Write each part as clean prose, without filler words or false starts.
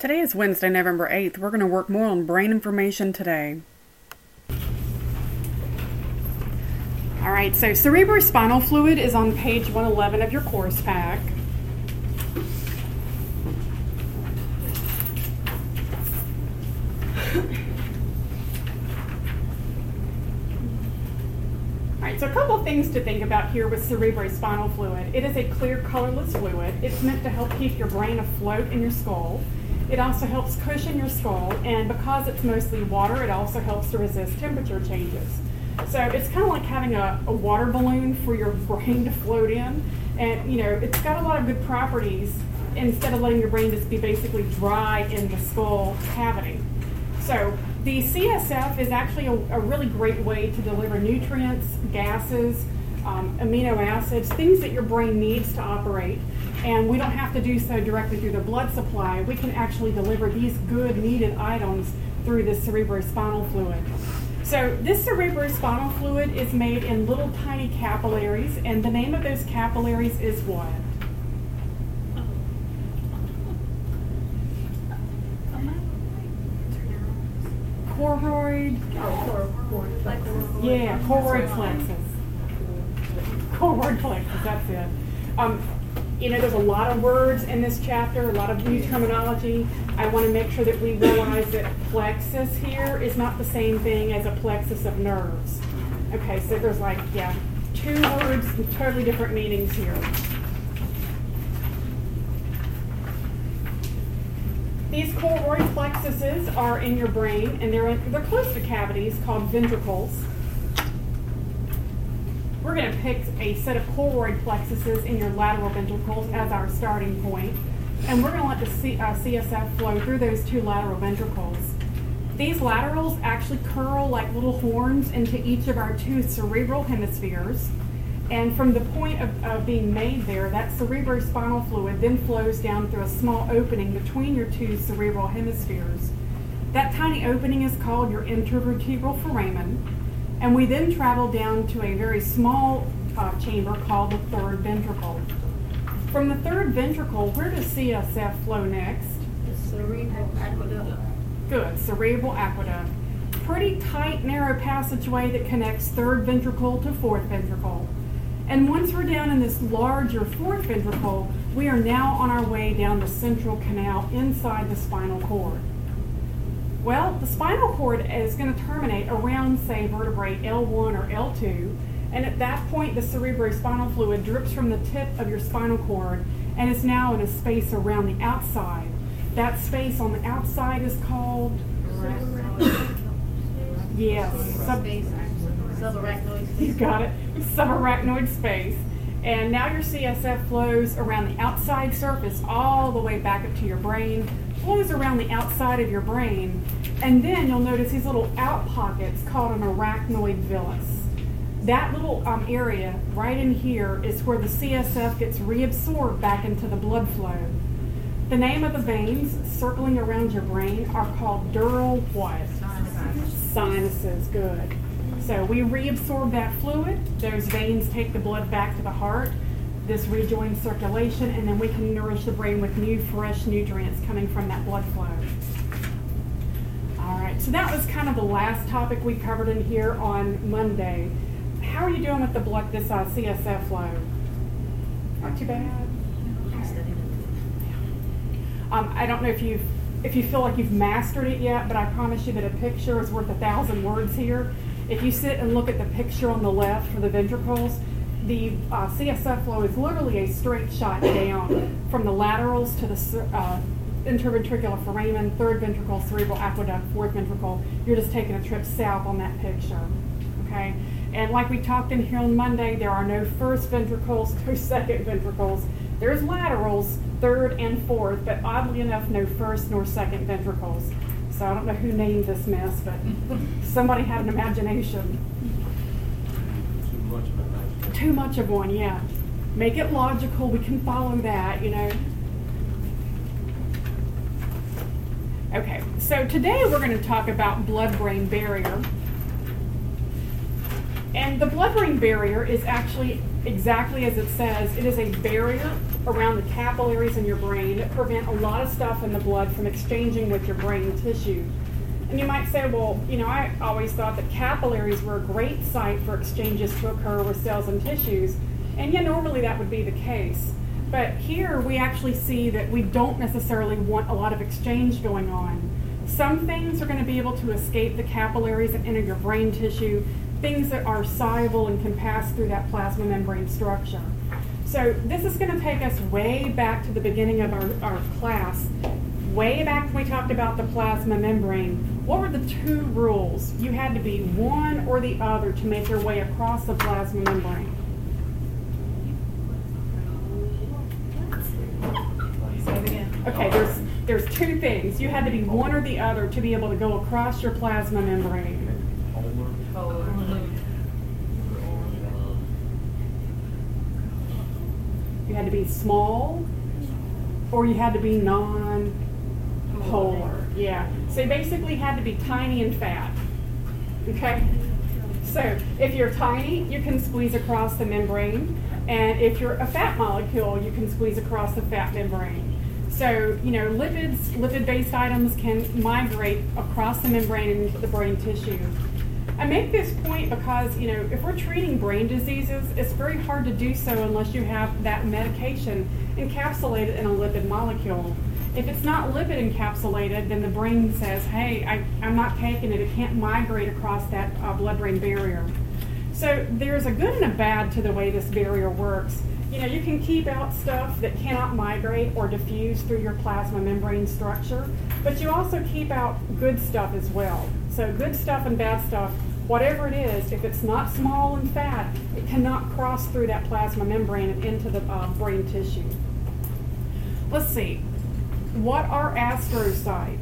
Today is Wednesday, November 8th. We're going to work more on brain information today. All right, so cerebrospinal fluid is on page 111 of your course pack. All right, so a couple of things to think about here with cerebrospinal fluid. It is a clear, colorless fluid. It's meant to help keep your brain afloat in your skull. It also helps cushion your skull, and because it's mostly water, it also helps to resist temperature changes. So it's kind of like having a water balloon for your brain to float in, and it's got a lot of good properties instead of letting your brain just be basically dry in the skull cavity. So the CSF is actually a really great way to deliver nutrients, gases, amino acids, things that your brain needs to operate. And we don't have to do so directly through the blood supply. We can actually deliver these good needed items through this cerebrospinal fluid. So this cerebrospinal fluid is made in little tiny capillaries, and the name of those capillaries is what? Choroid. Choroid plexus. Yeah, choroid plexus. Choroid plexus, that's it. There's a lot of words in this chapter, a lot of new terminology. I want to make sure that we realize that plexus here is not the same thing as a plexus of nerves. Okay, so there's two words with totally different meanings here. These choroid plexuses are in your brain, and they're close to cavities called ventricles. We're going to pick a set of choroid plexuses in your lateral ventricles as our starting point, and we're going to let the CSF flow through those two lateral ventricles. These laterals actually curl like little horns into each of our two cerebral hemispheres, and from the point of being made there, that cerebrospinal fluid then flows down through a small opening between your two cerebral hemispheres. That tiny opening is called your intervertebral foramen. And we then travel down to a very small chamber called the third ventricle. From the third ventricle, where does CSF flow next? The cerebral aqueduct. Good, cerebral aqueduct. Pretty tight, narrow passageway that connects third ventricle to fourth ventricle. And once we're down in this larger fourth ventricle, we are now on our way down the central canal inside the spinal cord. Well, the spinal cord is going to terminate around, say, vertebrae L1 or L2, and at that point the cerebrospinal fluid drips from the tip of your spinal cord and is now in a space around the outside. That space on the outside is called? Yes. Subarachnoid space. You got it. Subarachnoid space. And now your CSF flows around the outside surface all the way back up to your brain, flows around the outside of your brain, and then you'll notice these little out pockets called an arachnoid villus. That little area right in here is where the CSF gets reabsorbed back into the blood flow. The name of the veins circling around your brain are called dural what? Sinuses. Good. So we reabsorb that fluid, those veins take the blood back to the heart, this rejoins circulation, and then we can nourish the brain with new, fresh nutrients coming from that blood flow. All right, so that was kind of the last topic we covered in here on Monday. How are you doing with the blood, this CSF flow? Not too bad? I don't know if you feel like you've mastered it yet, but I promise you that a picture is worth 1,000 words here. If you sit and look at the picture on the left for the ventricles, the CSF flow is literally a straight shot down from the laterals to the interventricular foramen, third ventricle, cerebral aqueduct, fourth ventricle. You're just taking a trip south on that picture, okay? And like we talked in here on Monday, there are no first ventricles, no second ventricles. There's laterals, third and fourth, but oddly enough, no first nor second ventricles. So I don't know who named this mess, but somebody had an imagination. Too much of one, yeah. Make it logical. We can follow that, Okay, so today we're going to talk about blood-brain barrier. And the blood-brain barrier is actually exactly as it says. It is a barrier around the capillaries in your brain that prevent a lot of stuff in the blood from exchanging with your brain tissue. And you might say, well, you know, I always thought that capillaries were a great site for exchanges to occur with cells and tissues. And yeah, normally that would be the case. But here we actually see that we don't necessarily want a lot of exchange going on. Some things are going to be able to escape the capillaries and enter your brain tissue, things that are soluble and can pass through that plasma membrane structure. So this is going to take us way back to the beginning of our class. Way back when we talked about the plasma membrane, what were the two rules? You had to be one or the other to make your way across the plasma membrane. Okay, there's two things. You had to be one or the other to be able to go across your plasma membrane. You had to be small, or you had to be non-polar. Yeah. So you basically had to be tiny and fat. Okay? So if you're tiny, you can squeeze across the membrane. And if you're a fat molecule, you can squeeze across the fat membrane. So, you know, lipid-based items can migrate across the membrane and into the brain tissue. I make this point because, you know, if we're treating brain diseases, it's very hard to do so unless you have that medication encapsulated in a lipid molecule. If it's not lipid encapsulated, then the brain says, hey, I'm not taking it. It can't migrate across that blood-brain barrier. So there's a good and a bad to the way this barrier works. You know, you can keep out stuff that cannot migrate or diffuse through your plasma membrane structure, but you also keep out good stuff as well. So good stuff and bad stuff, whatever it is, if it's not small and fat, it cannot cross through that plasma membrane and into the brain tissue. Let's see. What are astrocytes?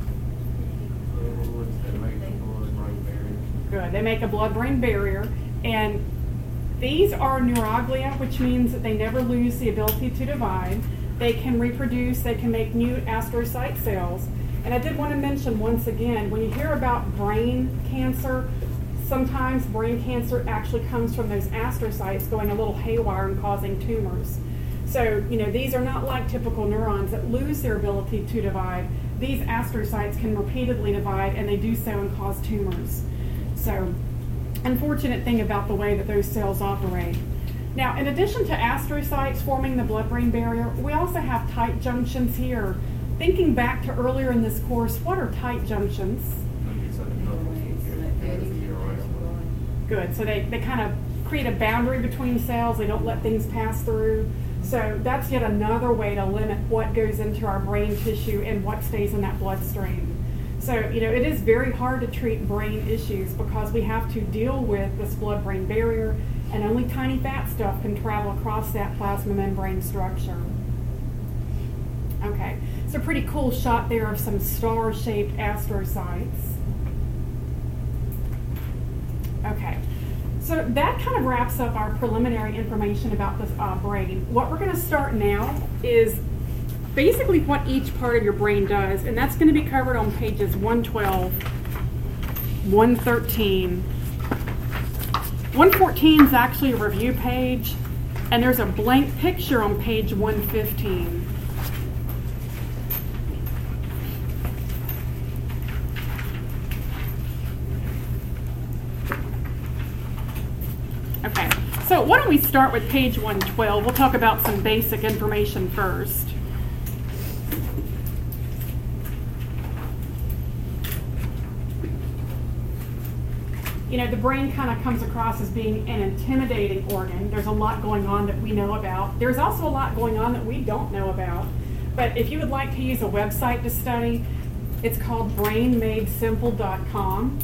Good. They make a blood-brain barrier, and these are neuroglia, which means that they never lose the ability to divide. They can reproduce. They can make new astrocyte cells. And I did want to mention once again, when you hear about brain cancer, sometimes brain cancer actually comes from those astrocytes going a little haywire and causing tumors. So, you know, these are not like typical neurons that lose their ability to divide. These astrocytes can repeatedly divide, and they do so and cause tumors. So, unfortunate thing about the way that those cells operate. Now, in addition to astrocytes forming the blood-brain barrier, we also have tight junctions here. Thinking back to earlier in this course, what are tight junctions? Good. So they kind of create a boundary between cells. They don't let things pass through. So that's yet another way to limit what goes into our brain tissue and what stays in that bloodstream. So, you know, it is very hard to treat brain issues because we have to deal with this blood-brain barrier, and only tiny fat stuff can travel across that plasma membrane structure. Okay, so pretty cool shot there of some star-shaped astrocytes. Okay, so that kind of wraps up our preliminary information about the brain. What we're going to start now is basically what each part of your brain does, and that's going to be covered on pages 112, 113. 114 is actually a review page, and there's a blank picture on page 115. Okay, so why don't we start with page 112. We'll talk about some basic information first. You know, the brain kind of comes across as being an intimidating organ. There's a lot going on that we know about. There's also a lot going on that we don't know about. But if you would like to use a website to study, it's called brainmadesimple.com.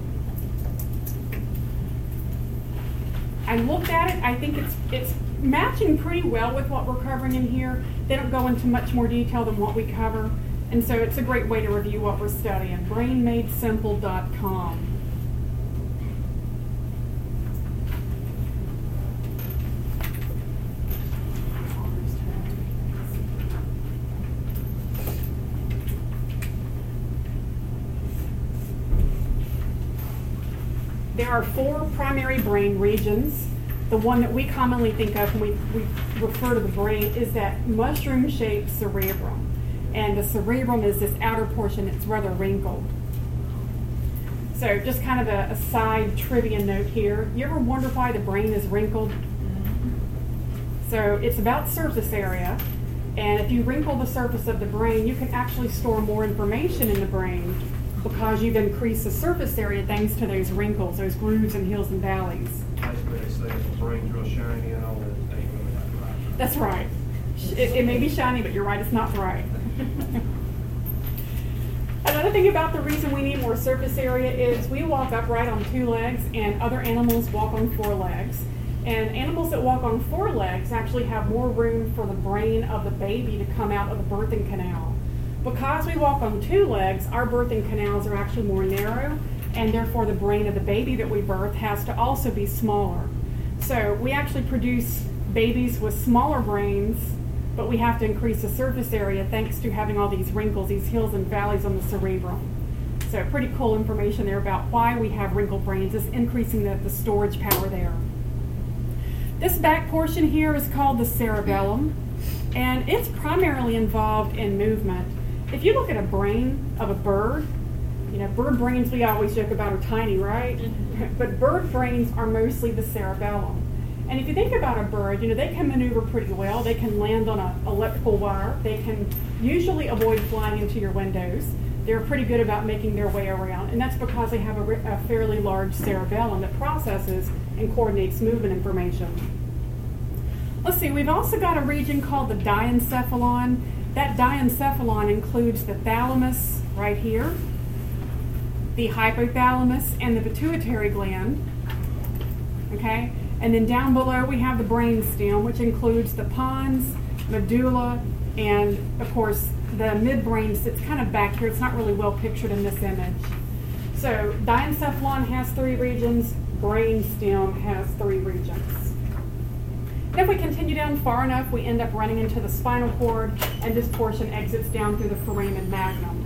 I looked at it. I think it's matching pretty well with what we're covering in here. They don't go into much more detail than what we cover. And so it's a great way to review what we're studying. brainmadesimple.com. There are 4 primary brain regions. The one that we commonly think of when we refer to the brain is that mushroom-shaped cerebrum. And the cerebrum is this outer portion that's rather wrinkled. So just kind of a side trivia note here. You ever wonder why the brain is wrinkled? So it's about surface area. And if you wrinkle the surface of the brain, you can actually store more information in the brain because you've increased the surface area thanks to those wrinkles, those grooves and hills and valleys. Basically, they say if the brain's real shiny and all that, they ain't really that right. That's right. It may be shiny, but you're right, it's not bright. Another thing about the reason we need more surface area is we walk upright on 2 legs and other animals walk on 4 legs. And animals that walk on 4 legs actually have more room for the brain of the baby to come out of the birthing canal. Because we walk on 2 legs, our birthing canals are actually more narrow, and therefore the brain of the baby that we birth has to also be smaller. So we actually produce babies with smaller brains, but we have to increase the surface area thanks to having all these wrinkles, these hills and valleys on the cerebrum. So pretty cool information there about why we have wrinkled brains, is increasing the storage power there. This back portion here is called the cerebellum, and it's primarily involved in movement. If you look at a brain of a bird, you know, bird brains we always joke about are tiny, right? But bird brains are mostly the cerebellum. And if you think about a bird, you know, they can maneuver pretty well. They can land on an electrical wire. They can usually avoid flying into your windows. They're pretty good about making their way around, and that's because they have a fairly large cerebellum that processes and coordinates movement information. Let's see, we've also got a region called the diencephalon. That diencephalon includes the thalamus right here, the hypothalamus, and the pituitary gland. Okay? And then down below we have the brainstem, which includes the pons, medulla, and of course the midbrain sits kind of back here. It's not really well pictured in this image. So diencephalon has 3 regions, brainstem has 3 regions. And if we continue down far enough, we end up running into the spinal cord, and this portion exits down through the foramen magnum.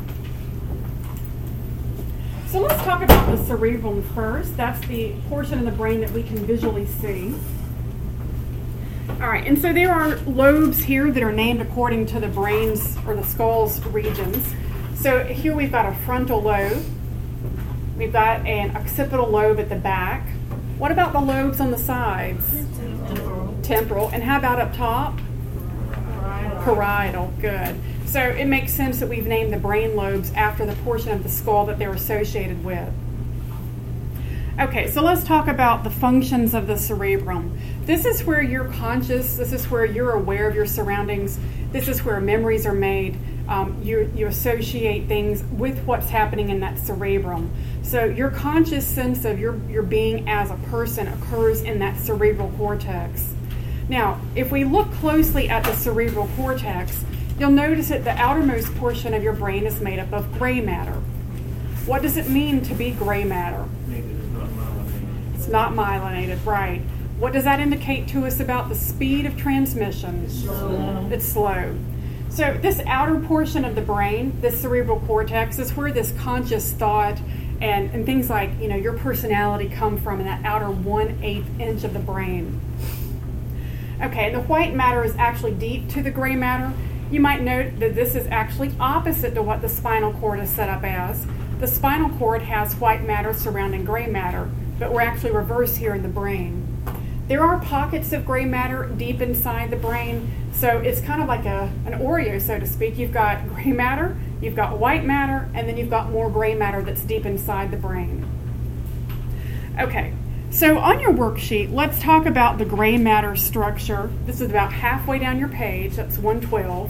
So let's talk about the cerebrum first. That's the portion of the brain that we can visually see. All right, and so there are lobes here that are named according to the brain's or the skull's regions. So here we've got a frontal lobe. We've got an occipital lobe at the back. What about the lobes on the sides? Temporal. And how about up top? Parietal. Good. So it makes sense that we've named the brain lobes after the portion of the skull that they're associated with. Okay, so let's talk about the functions of the cerebrum. This is where you're conscious. This is where you're aware of your surroundings. This is where memories are made. You associate things with what's happening in that cerebrum. So your conscious sense of your being as a person occurs in that cerebral cortex. Now, if we look closely at the cerebral cortex, you'll notice that the outermost portion of your brain is made up of gray matter. What does it mean to be gray matter? It's not myelinated, right. What does that indicate to us about the speed of transmission? It's slow. So this outer portion of the brain, this cerebral cortex, is where this conscious thought and things like, you know, your personality come from, in that outer 1/8 inch of the brain. Okay, and the white matter is actually deep to the gray matter. You might note that this is actually opposite to what the spinal cord is set up as. The spinal cord has white matter surrounding gray matter, but we're actually reversed here in the brain. There are pockets of gray matter deep inside the brain, so it's kind of like an Oreo, so to speak. You've got gray matter, you've got white matter, and then you've got more gray matter that's deep inside the brain. Okay, so on your worksheet, let's talk about the gray matter structure. This is about halfway down your page. That's 112.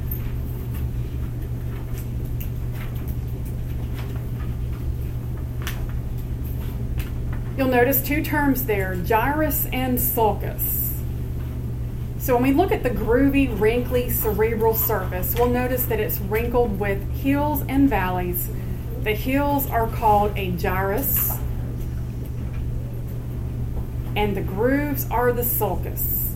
You'll notice 2 terms there, gyrus and sulcus. So when we look at the groovy, wrinkly cerebral surface, we'll notice that it's wrinkled with hills and valleys. The hills are called a gyrus, and the grooves are the sulcus.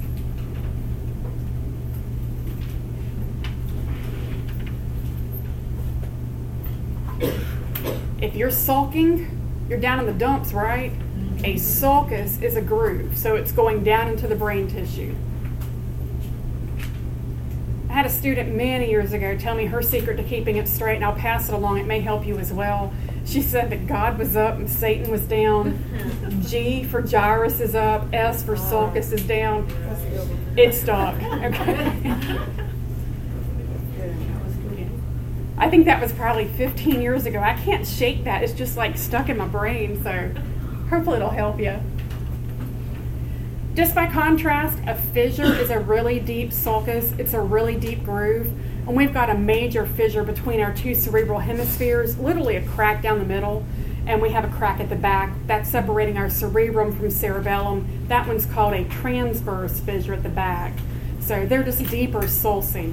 If you're sulking, you're down in the dumps, right? A sulcus is a groove, so it's going down into the brain tissue. I had a student many years ago tell me her secret to keeping it straight, and I'll pass it along. It may help you as well. She said that God was up and Satan was down. G for gyrus is up. S for sulcus is down. It stuck. Okay. I think that was probably 15 years ago. I can't shake that. It's just like stuck in my brain. So hopefully it'll help you. Just by contrast, a fissure is a really deep sulcus. It's a really deep groove. And we've got a major fissure between our two cerebral hemispheres, literally a crack down the middle. And we have a crack at the back. That's separating our cerebrum from cerebellum. That one's called a transverse fissure at the back. So they're just deeper sulci.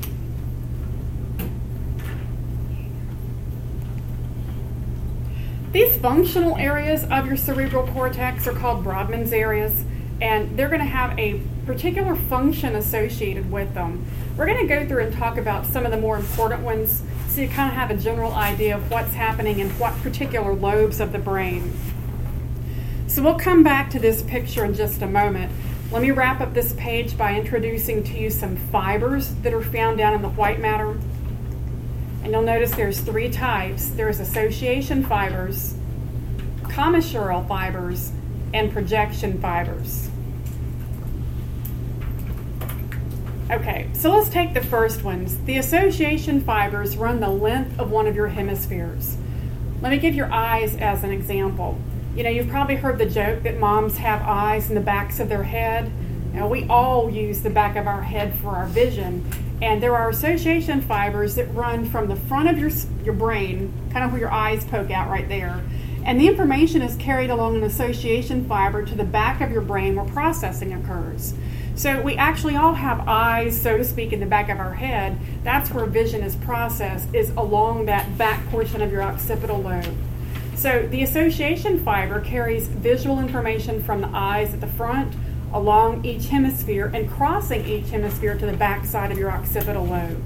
These functional areas of your cerebral cortex are called Brodmann's areas, and they're going to have a particular function associated with them. We're going to go through and talk about some of the more important ones so you kind of have a general idea of what's happening in what particular lobes of the brain. So we'll come back to this picture in just a moment. Let me wrap up this page by introducing to you some fibers that are found down in the white matter. And you'll notice there's three types. There's association fibers, commissural fibers, and projection fibers. Okay, so let's take the first ones. The association fibers run the length of one of your hemispheres. Let me give your eyes as an example. You know, you've probably heard the joke that moms have eyes in the backs of their head. Now, we all use the back of our head for our vision. And there are association fibers that run from the front of your brain, kind of where your eyes poke out right there. And the information is carried along an association fiber to the back of your brain where processing occurs. So we actually all have eyes, so to speak, in the back of our head. That's where vision is processed, is along that back portion of your occipital lobe. So the association fiber carries visual information from the eyes at the front along each hemisphere and crossing each hemisphere to the back side of your occipital lobe.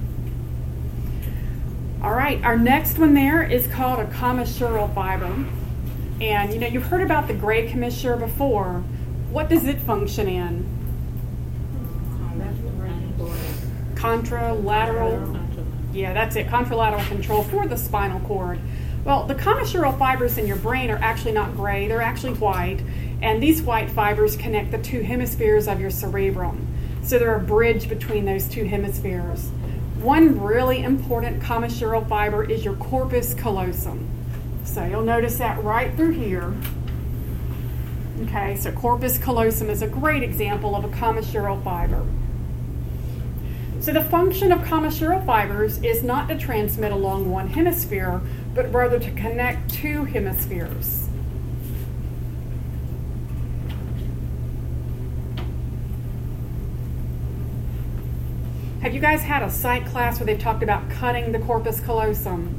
All right, our next one there is called a commissural fiber. And you know, you've heard about the gray commissure before. What does it function in? Contralateral. Yeah, that's it. Contralateral control for the spinal cord. Well, the commissural fibers in your brain are actually not gray. They're actually white. And these white fibers connect the two hemispheres of your cerebrum. So they're a bridge between those two hemispheres. One really important commissural fiber is your corpus callosum. So you'll notice that right through here. Okay, so corpus callosum is a great example of a commissural fiber. So the function of commissural fibers is not to transmit along one hemisphere, but rather to connect two hemispheres. Have you guys had a psych class where they've talked about cutting the corpus callosum?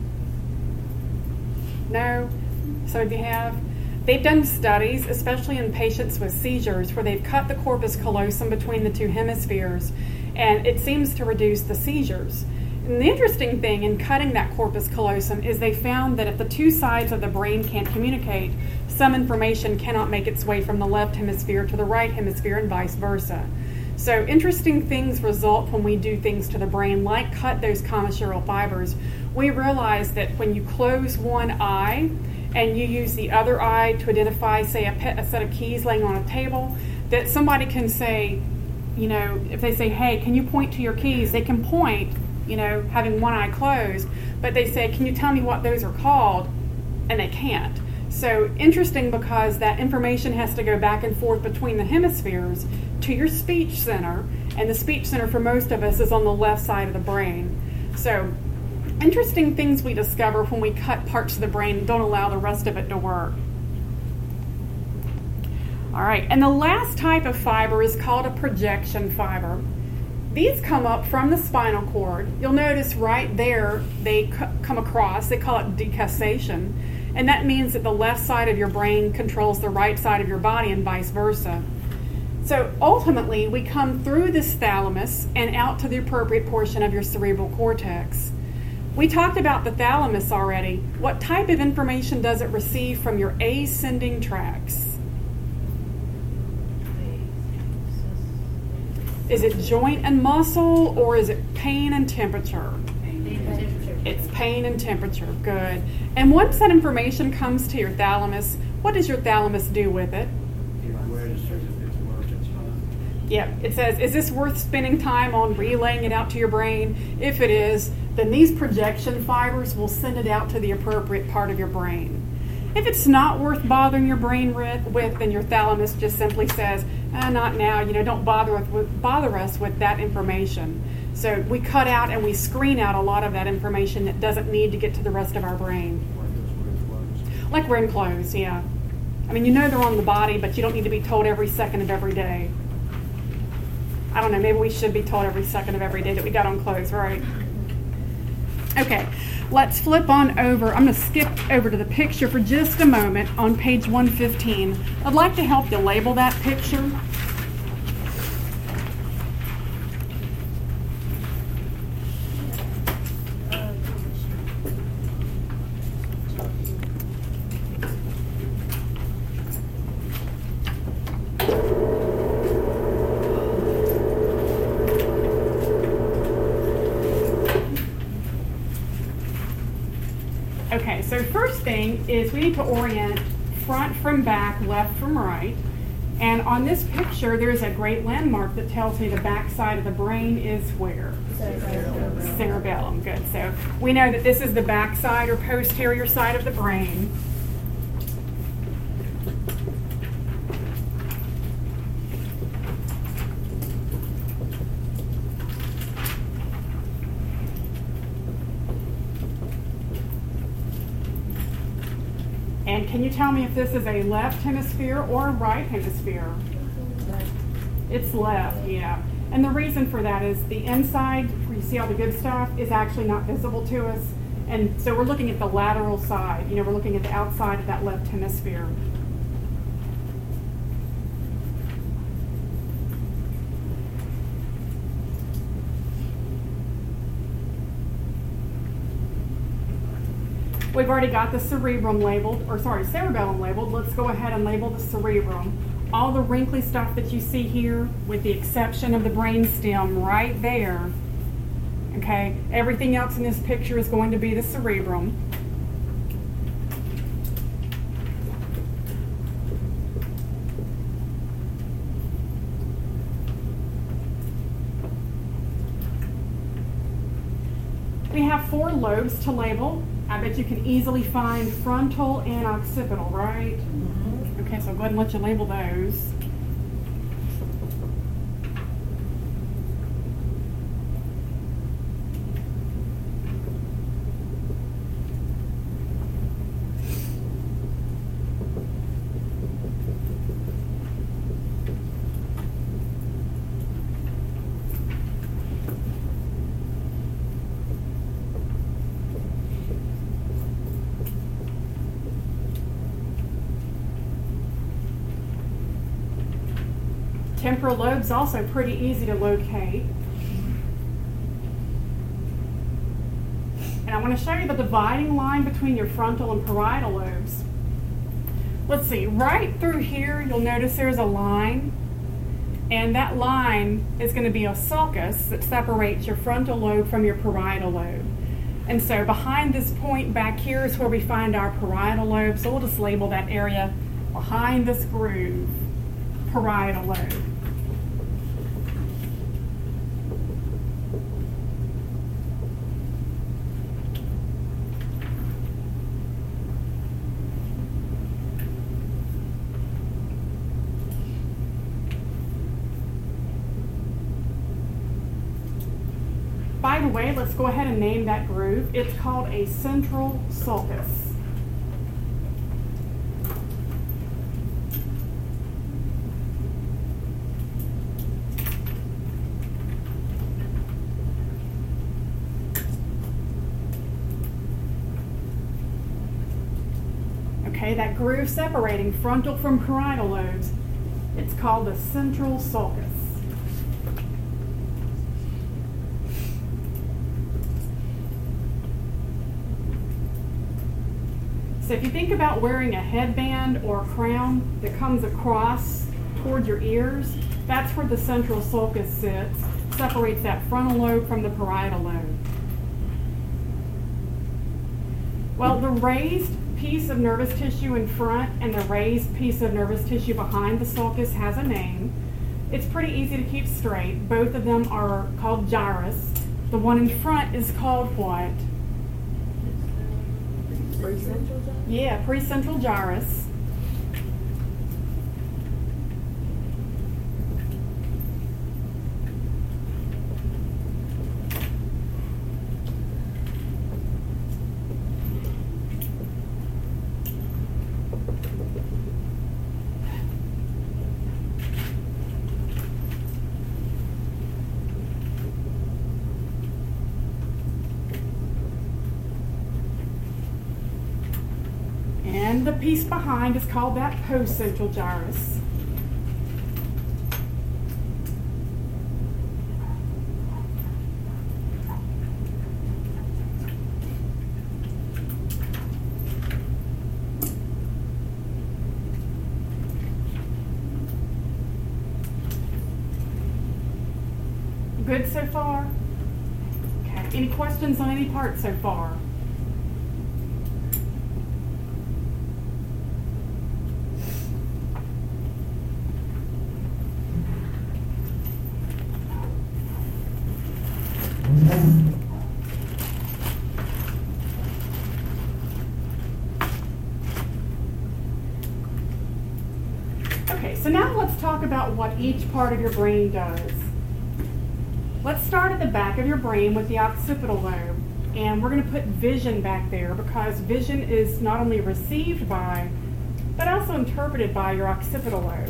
No? Some of you have? They've done studies, especially in patients with seizures, where they've cut the corpus callosum between the two hemispheres, and it seems to reduce the seizures. And the interesting thing in cutting that corpus callosum is they found that if the two sides of the brain can't communicate, some information cannot make its way from the left hemisphere to the right hemisphere and vice versa. So interesting things result when we do things to the brain, like cut those commissural fibers. We realize that when you close one eye and you use the other eye to identify, say, a set of keys laying on a table, that somebody can say, you know, if they say, hey, can you point to your keys? They can point, you know, having one eye closed, but they say, can you tell me what those are called? And they can't. So interesting, because that information has to go back and forth between the hemispheres to your speech center, and the speech center for most of us is on the left side of the brain. So interesting things we discover when we cut parts of the brain and don't allow the rest of it to work. All right, and the last type of fiber is called a projection fiber. These come up from the spinal cord. You'll notice right there they come across. They call it decussation. And that means that the left side of your brain controls the right side of your body and vice versa. So ultimately, we come through this thalamus and out to the appropriate portion of your cerebral cortex. We talked about the thalamus already. What type of information does it receive from your ascending tracts? Is it joint and muscle, or is it pain and temperature? It's pain and temperature. Good. And once that information comes to your thalamus, what does your thalamus do with it? Yep. It says, is this worth spending time on relaying it out to your brain? If it is, then these projection fibers will send it out to the appropriate part of your brain. If it's not worth bothering your brain with, then your thalamus just simply says, not now, don't bother us with that information. So we cut out and we screen out a lot of that information that doesn't need to get to the rest of our brain. Like wearing clothes, yeah. I mean, they're on the body, but you don't need to be told every second of every day. I don't know, maybe we should be told every second of every day that we got on clothes, right? Okay, let's flip on over. I'm going to skip over to the picture for just a moment on page 115. I'd like to help you label that picture. Okay, so first thing is we need to orient front from back, left from right. And on this picture, there's a great landmark that tells me the back side of the brain is where? Cerebellum. Good. So we know that this is the back side or posterior side of the brain. And can you tell me if this is a left hemisphere or a right hemisphere? It's left, yeah. And the reason for that is the inside, where you see all the good stuff, is actually not visible to us. And so we're looking at the lateral side. We're looking at the outside of that left hemisphere. We've already got the cerebellum labeled. Let's go ahead and label the cerebrum. All the wrinkly stuff that you see here, with the exception of the brainstem right there, okay? Everything else in this picture is going to be the cerebrum. We have 4 lobes to label. I bet you can easily find frontal and occipital, right? Mm-hmm. Okay, so I'll go ahead and let you label those. Temporal lobe's also pretty easy to locate. And I want to show you the dividing line between your frontal and parietal lobes. Let's see, right through here, you'll notice there's a line. And that line is going to be a sulcus that separates your frontal lobe from your parietal lobe. And so behind this point back here is where we find our parietal lobe. So we'll just label that area behind this groove, parietal lobe. By the way, let's go ahead and name that groove. It's called a central sulcus. Okay, that groove separating frontal from parietal lobes, it's called the central sulcus. So if you think about wearing a headband or a crown that comes across toward your ears, that's where the central sulcus sits, separates that frontal lobe from the parietal lobe. Well, the raised piece of nervous tissue in front and the raised piece of nervous tissue behind the sulcus has a name. It's pretty easy to keep straight. Both of them are called gyrus. The one in front is called what? Precentral gyrus? Yeah, precentral gyrus. And the piece behind is called that postcentral gyrus. Good so far? Okay. Any questions on any part so far? Okay, so now let's talk about what each part of your brain does. Let's start at the back of your brain with the occipital lobe. And we're going to put vision back there because vision is not only received by, but also interpreted by your occipital lobe.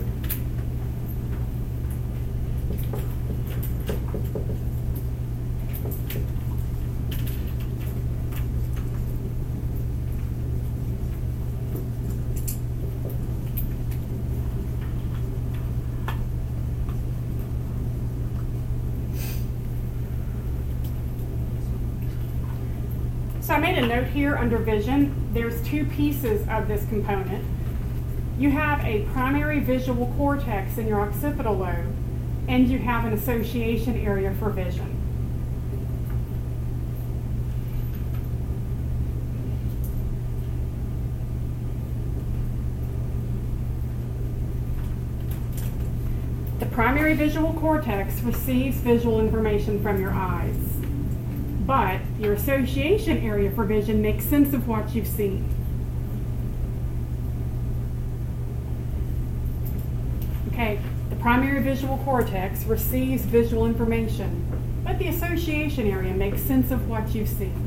So I made a note here under vision. There's two pieces of this component. You have a primary visual cortex in your occipital lobe, and you have an association area for vision. The primary visual cortex receives visual information from your eyes. But your association area for vision makes sense of what you've seen. Okay, the primary visual cortex receives visual information, but the association area makes sense of what you've seen.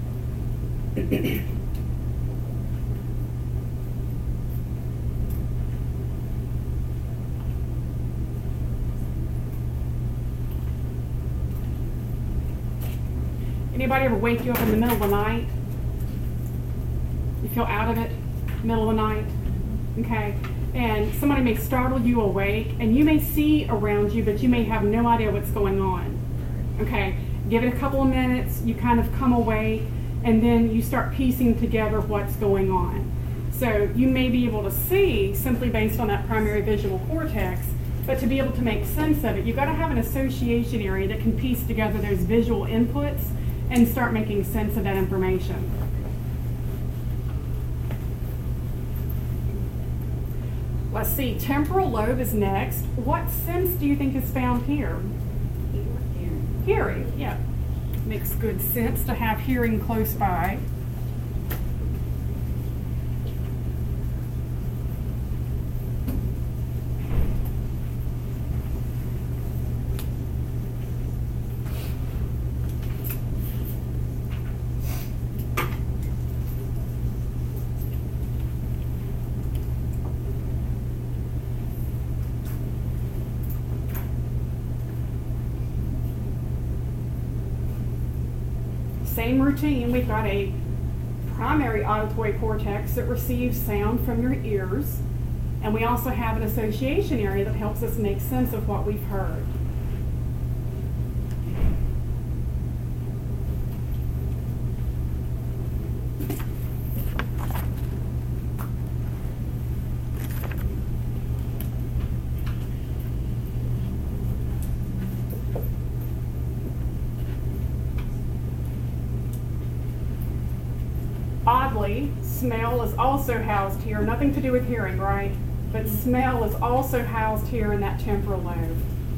Anybody ever wake you up in the middle of the night? You feel out of it, middle of the night? Okay. And somebody may startle you awake, and you may see around you, but you may have no idea what's going on. Okay. Give it a couple of minutes, you kind of come awake, and then you start piecing together what's going on. So you may be able to see simply based on that primary visual cortex, but to be able to make sense of it, you've got to have an association area that can piece together those visual inputs and start making sense of that information. Let's see, temporal lobe is next. What sense do you think is found here? Hearing, yeah. Makes good sense to have hearing close by. Same routine, we've got a primary auditory cortex that receives sound from your ears, and we also have an association area that helps us make sense of what we've heard. Oddly, smell is also housed here. Nothing to do with hearing, right? But smell is also housed here in that temporal lobe.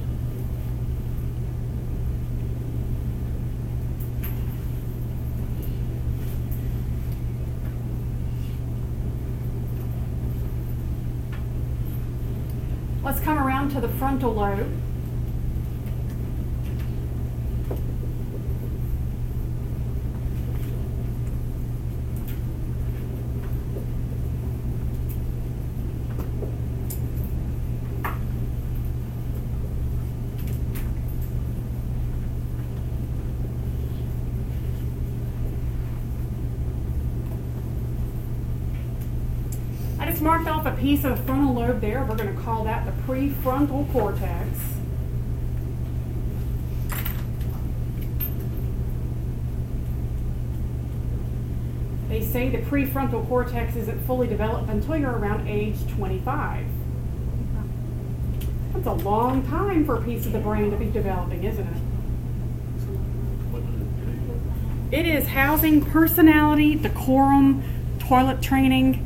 Let's come around to the frontal lobe. I just marked off a piece of the frontal lobe there. We're going to call that the prefrontal cortex. They say the prefrontal cortex isn't fully developed until you're around age 25. That's a long time for a piece of the brain to be developing, isn't it? What does it do? It is housing personality, decorum, toilet training.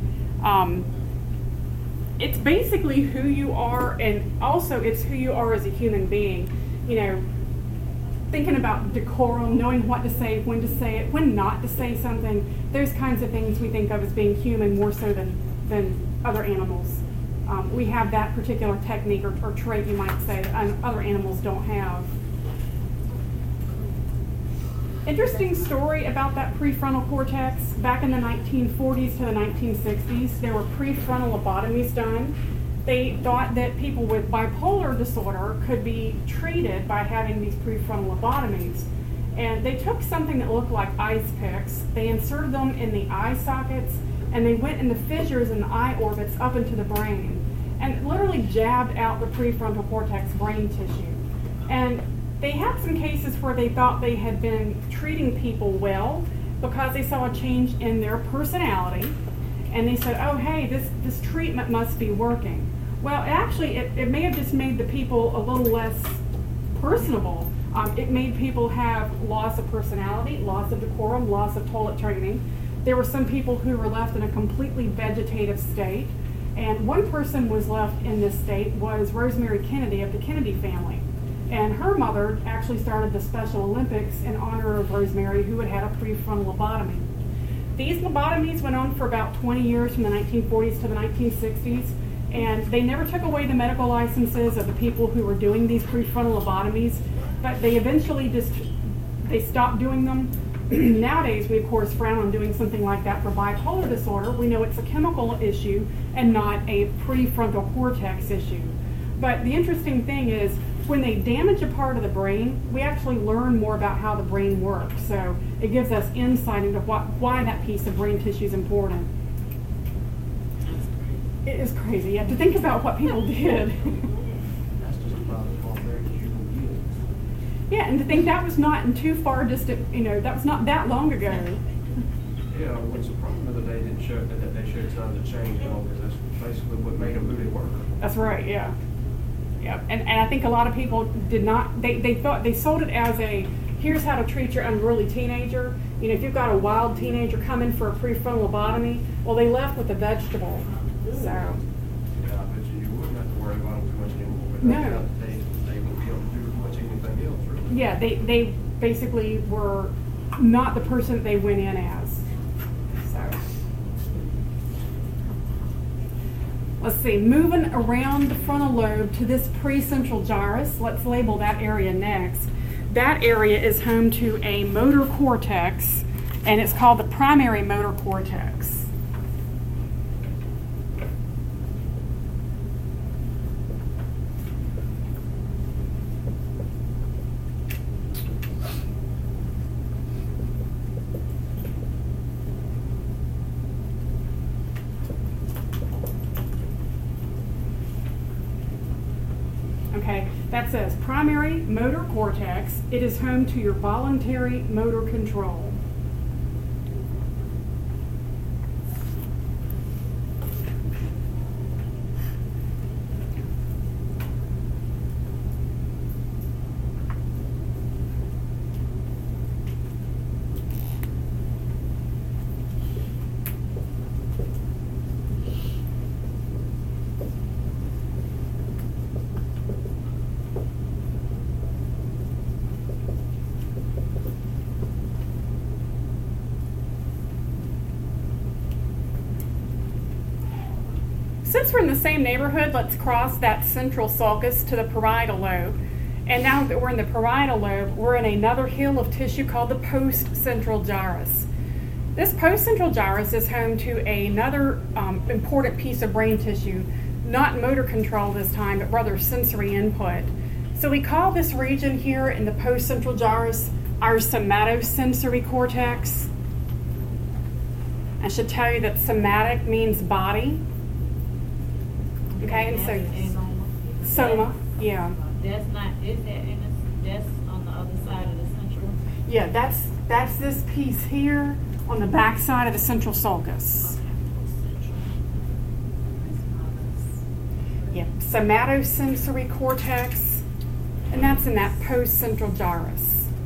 It's basically who you are, and also it's who you are as a human being. You know, thinking about decorum, knowing what to say, when not to say something, those kinds of things we think of as being human more so than other animals. We have that particular technique or trait, you might say, that other animals don't have. Interesting story about that prefrontal cortex. Back in the 1940s to the 1960s, there were prefrontal lobotomies done. They thought that people with bipolar disorder could be treated by having these prefrontal lobotomies. And they took something that looked like ice picks, they inserted them in the eye sockets, and they went in the fissures in the eye orbits up into the brain, and literally jabbed out the prefrontal cortex brain tissue. And they had some cases where they thought they had been treating people well because they saw a change in their personality, and they said, oh hey, this treatment must be working. Well, actually, it may have just made the people a little less personable. It made people have loss of personality, loss of decorum, loss of toilet training. There were some people who were left in a completely vegetative state, and one person was left in this state was Rosemary Kennedy of the Kennedy family. And her mother actually started the Special Olympics in honor of Rosemary, who had had a prefrontal lobotomy. These lobotomies went on for about 20 years, from the 1940s to the 1960s, and they never took away the medical licenses of the people who were doing these prefrontal lobotomies, but they eventually they stopped doing them. Nowadays, we of course frown on doing something like that for bipolar disorder. We know it's a chemical issue and not a prefrontal cortex issue. But the interesting thing is, when they damage a part of the brain, we actually learn more about how the brain works. So it gives us insight into why that piece of brain tissue is important. It is crazy. You have to think about what people did. That's just about as far back as you can Yeah, and to think that was not in too far distant, that was not that long ago. get. Yeah, what's the problem that they didn't show, that they showed signs of change, because that's basically what made them who they were. That's right, yeah. Yeah, and I think a lot of people did not, they thought, they sold it as here's how to treat your unruly teenager. If you've got a wild teenager coming for a prefrontal lobotomy, well, they left with a vegetable. So. Yeah, I bet you wouldn't have to worry about them too much anymore. But No. They won't be able to do much anything else, really. Yeah, they basically were not the person that they went in as. So. Let's see, moving around the frontal lobe to this precentral gyrus, let's label that area next. That area is home to a motor cortex, and it's called the primary motor cortex. Okay, that says primary motor cortex. It is home to your voluntary motor control. Since we're in the same neighborhood, let's cross that central sulcus to the parietal lobe. And now that we're in the parietal lobe, we're in another hill of tissue called the postcentral gyrus. This postcentral gyrus is home to another important piece of brain tissue, not motor control this time, but rather sensory input. So we call this region here in the postcentral gyrus our somatosensory cortex. I should tell you that somatic means body. Okay, and so soma, yeah. That's not, is that that's on the other side of the central? Yeah, that's this piece here on the back side of the central sulcus. Yeah, somatosensory cortex, and that's in that postcentral gyrus.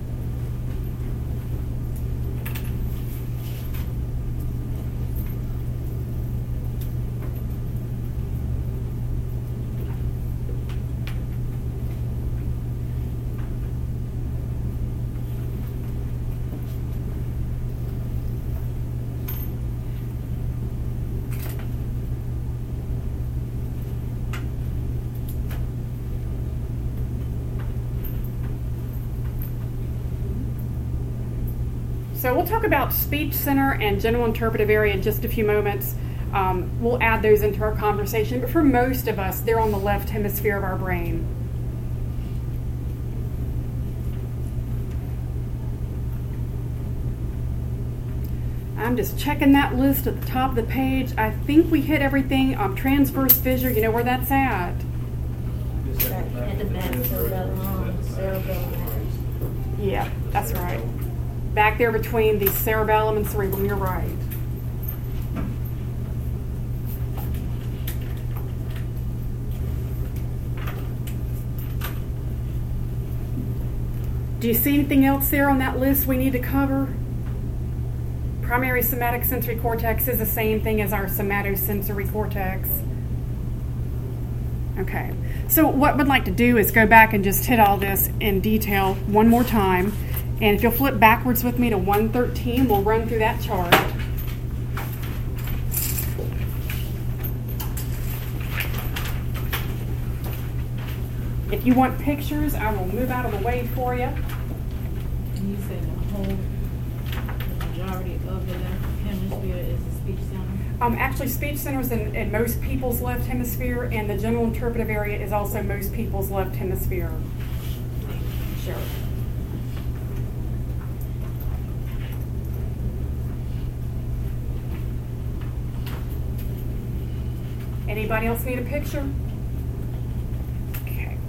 So we'll talk about speech center and general interpretive area in just a few moments. We'll add those into our conversation, but for most of us, they're on the left hemisphere of our brain. I'm just checking that list at the top of the page. I think we hit everything. Transverse fissure, you know where that's at? At the back, cerebellum. Yeah, that's right. Back there between the cerebellum and cerebellum, you're right. Do you see anything else there on that list we need to cover? Primary somatic sensory cortex is the same thing as our somatosensory cortex. Okay, so what we'd like to do is go back and just hit all this in detail one more time. And if you'll flip backwards with me to 113, we'll run through that chart. If you want pictures, I will move out of the way for you. And you said the majority of the left hemisphere is the speech center? Actually, speech center is in most people's left hemisphere, and the general interpretive area is also most people's left hemisphere. Sure. Anybody else need a picture? Okay.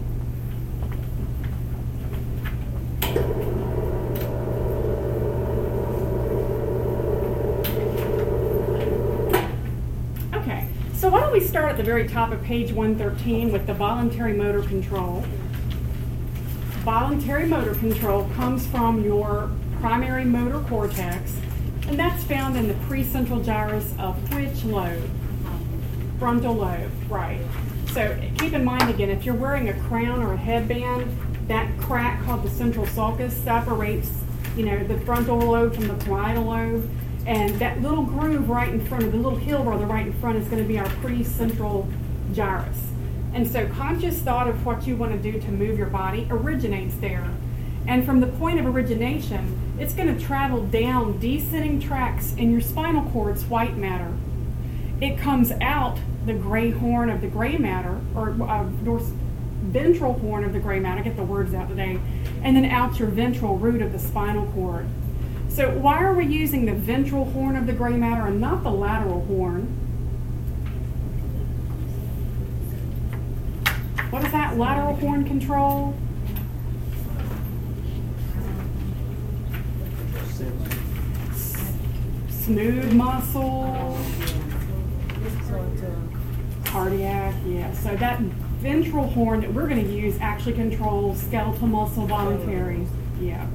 Okay, so why don't we start at the very top of page 113 with the voluntary motor control. Voluntary motor control comes from your primary motor cortex, and that's found in the precentral gyrus of which lobe? Frontal lobe, right. So keep in mind again, if you're wearing a crown or a headband, that crack called the central sulcus separates, the frontal lobe from the parietal lobe, and that little groove right in front of the little hill rather right in front is going to be our precentral gyrus. And so conscious thought of what you want to do to move your body originates there. And from the point of origination, it's going to travel down descending tracks in your spinal cord's white matter. It comes out the gray horn of the gray matter, or ventral horn of the gray matter, get the words out today, and then out your ventral root of the spinal cord. So why are we using the ventral horn of the gray matter and not the lateral horn? What does that lateral horn control? Smooth muscle. Cardiac, yeah. So that ventral horn that we're going to use actually controls skeletal muscle voluntary. Yeah.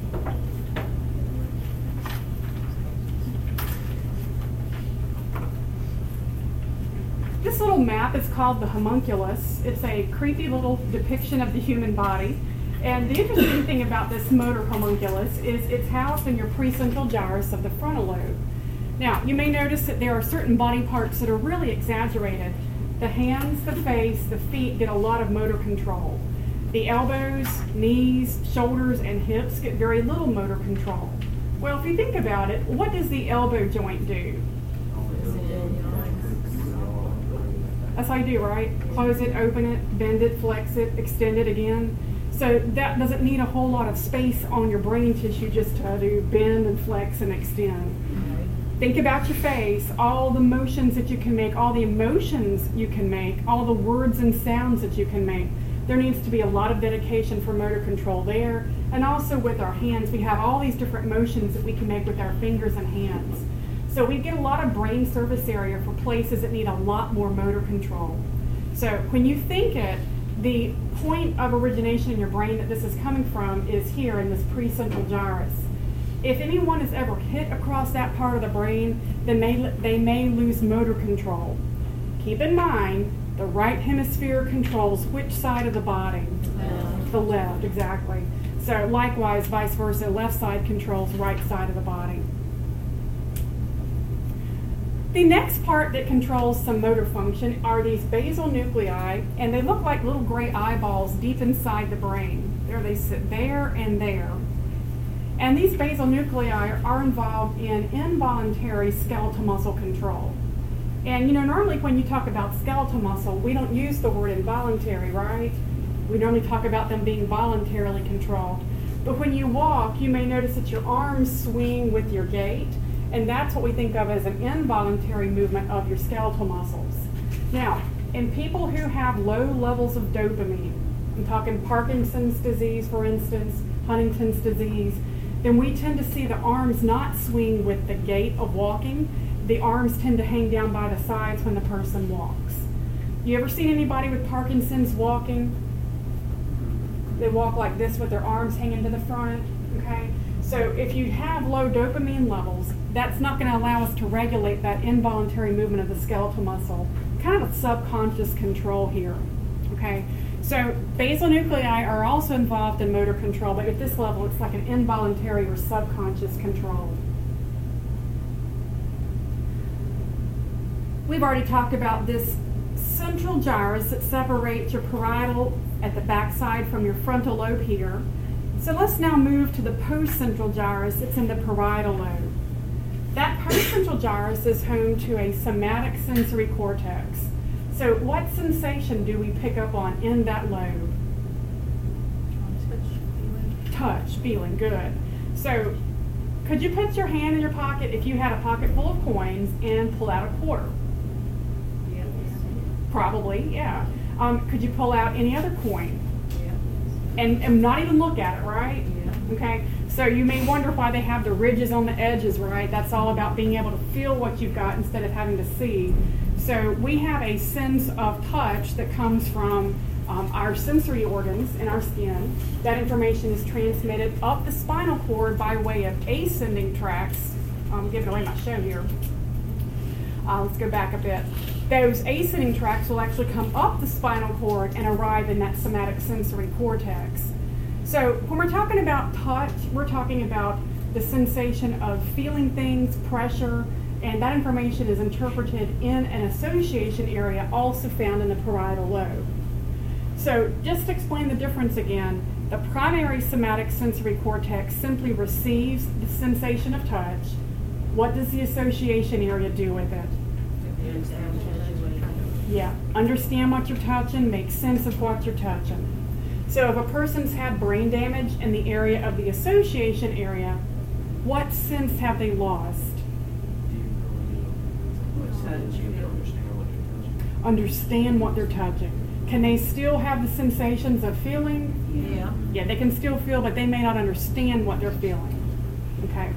This little map is called the homunculus. It's a creepy little depiction of the human body. And the interesting thing about this motor homunculus is it's housed in your precentral gyrus of the frontal lobe. Now, you may notice that there are certain body parts that are really exaggerated. The hands, the face, the feet get a lot of motor control. The elbows, knees, shoulders, and hips get very little motor control. Well, if you think about it, what does the elbow joint do? That's how you do, right? Close it, open it, bend it, flex it, extend it again. So that doesn't need a whole lot of space on your brain tissue just to do bend and flex and extend. Think about your face, all the motions that you can make, all the emotions you can make, all the words and sounds that you can make. There needs to be a lot of dedication for motor control there. And also with our hands, we have all these different motions that we can make with our fingers and hands. So we get a lot of brain surface area for places that need a lot more motor control. So when you think it, the point of origination in your brain that this is coming from is here in this precentral gyrus. If anyone has ever hit across that part of the brain, then they may lose motor control. Keep in mind, the right hemisphere controls which side of the body? The left, exactly. So likewise, vice versa, left side controls right side of the body. The next part that controls some motor function are these basal nuclei, and they look like little gray eyeballs deep inside the brain. There they sit, there and there. And these basal nuclei are involved in involuntary skeletal muscle control. And you know, normally when you talk about skeletal muscle, we don't use the word involuntary, right? We normally talk about them being voluntarily controlled. But when you walk, you may notice that your arms swing with your gait, and that's what we think of as an involuntary movement of your skeletal muscles. Now, in people who have low levels of dopamine, I'm talking Parkinson's disease, for instance, Huntington's disease, then we tend to see the arms not swing with the gait of walking. The arms tend to hang down by the sides when the person walks. You ever seen anybody with Parkinson's walking? They walk like this with their arms hanging to the front, okay? So if you have low dopamine levels, that's not going to allow us to regulate that involuntary movement of the skeletal muscle. Kind of a subconscious control here, okay? So basal nuclei are also involved in motor control, but at this level it's like an involuntary or subconscious control. We've already talked about this central gyrus that separates your parietal at the backside from your frontal lobe here. So let's now move to the postcentral gyrus that's in the parietal lobe. That postcentral gyrus is home to a somatic sensory cortex. So what sensation do we pick up on in that lobe? Touch, feeling, good. So could you put your hand in your pocket if you had a pocket full of coins and pull out a quarter? Yes. Probably, yeah. Could you pull out any other coin? Yes. And not even look at it, right? Yeah. Okay, so you may wonder why they have the ridges on the edges, right? That's all about being able to feel what you've got instead of having to see. So we have a sense of touch that comes from our sensory organs in our skin. That information is transmitted up the spinal cord by way of ascending tracts. I'm giving away my show here. Let's go back a bit. Those ascending tracts will actually come up the spinal cord and arrive in that somatic sensory cortex. So when we're talking about touch, we're talking about the sensation of feeling things, pressure, and that information is interpreted in an association area also found in the parietal lobe. So just to explain the difference again, the primary somatic sensory cortex simply receives the sensation of touch. What does the association area do with it? Yeah, understand what you're touching, make sense of what you're touching. So if a person's had brain damage in the area of the association area, what sense have they lost? Understand what they're touching. Can they still have the sensations of feeling? Yeah. Yeah, they can still feel, but they may not understand what they're feeling. Okay.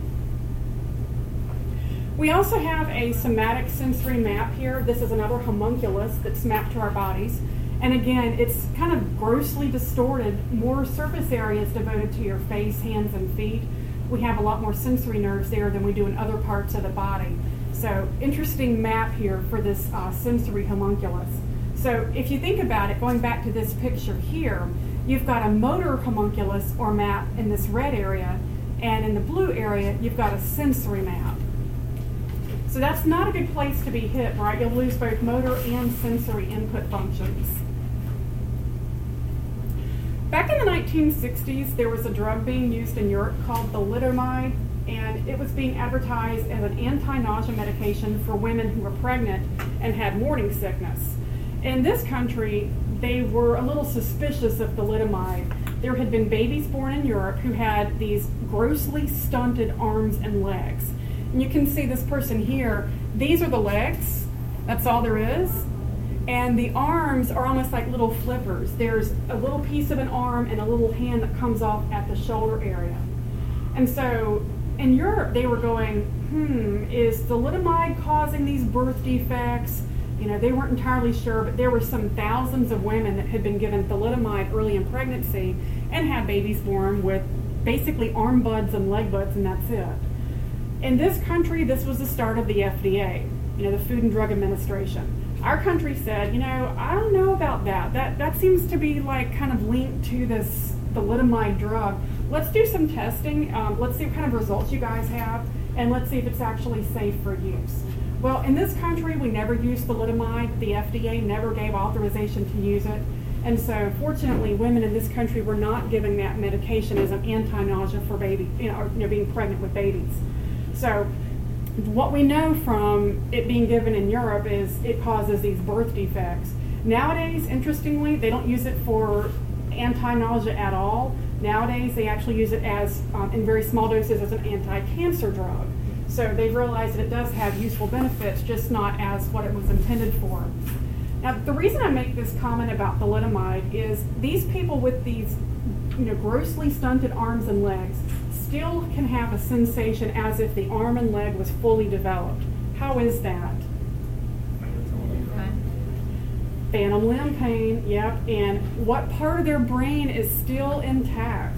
We also have a somatic sensory map here. This is another homunculus that's mapped to our bodies. And again, it's kind of grossly distorted, more surface areas devoted to your face, hands, and feet. We have a lot more sensory nerves there than we do in other parts of the body. So interesting map here for this sensory homunculus. So if you think about it, going back to this picture here, you've got a motor homunculus or map in this red area, and in the blue area, you've got a sensory map. So that's not a good place to be hit, right? You'll lose both motor and sensory input functions. Back in the 1960s, there was a drug being used in Europe called thalidomide, and it was being advertised as an anti-nausea medication for women who were pregnant and had morning sickness. In this country, they were a little suspicious of thalidomide. There had been babies born in Europe who had these grossly stunted arms and legs. And you can see this person here. These are the legs. That's all there is. And the arms are almost like little flippers. There's a little piece of an arm and a little hand that comes off at the shoulder area. And so in Europe, they were going, is thalidomide causing these birth defects? You know, they weren't entirely sure, but there were some thousands of women that had been given thalidomide early in pregnancy and had babies born with basically arm buds and leg buds, and that's it. In this country, this was the start of the FDA, the Food and Drug Administration. Our country said, I don't know about that. That seems to be like kind of linked to this thalidomide drug. Let's do some testing. Let's see what kind of results you guys have, and let's see if it's actually safe for use. Well, in this country, we never used thalidomide. The FDA never gave authorization to use it. And so, fortunately, women in this country were not giving that medication as an anti-nausea for baby, being pregnant with babies. So, what we know from it being given in Europe is it causes these birth defects. Nowadays, interestingly, they don't use it for anti-nausea at all. Nowadays, they actually use it as, in very small doses, as an anti-cancer drug. So they've realized that it does have useful benefits, just not as what it was intended for. Now, the reason I make this comment about thalidomide is these people with these, grossly stunted arms and legs still can have a sensation as if the arm and leg was fully developed. How is that? Phantom limb pain, yep. And what part of their brain is still intact?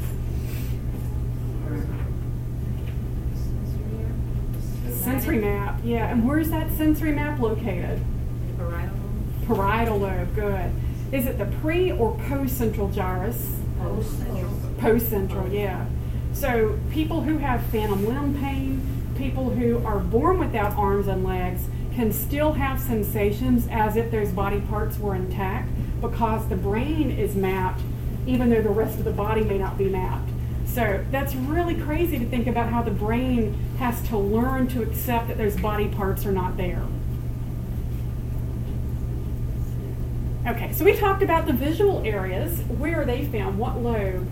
Sensory map, yeah. And where's that sensory map located? Parietal. Parietal lobe, good. Is it the pre or post-central gyrus? Post-central, yeah. So people who have phantom limb pain, people who are born without arms and legs can still have sensations as if those body parts were intact because the brain is mapped, even though the rest of the body may not be mapped. So that's really crazy to think about how the brain has to learn to accept that those body parts are not there. Okay, so we talked about the visual areas. Where are they found? What lobe?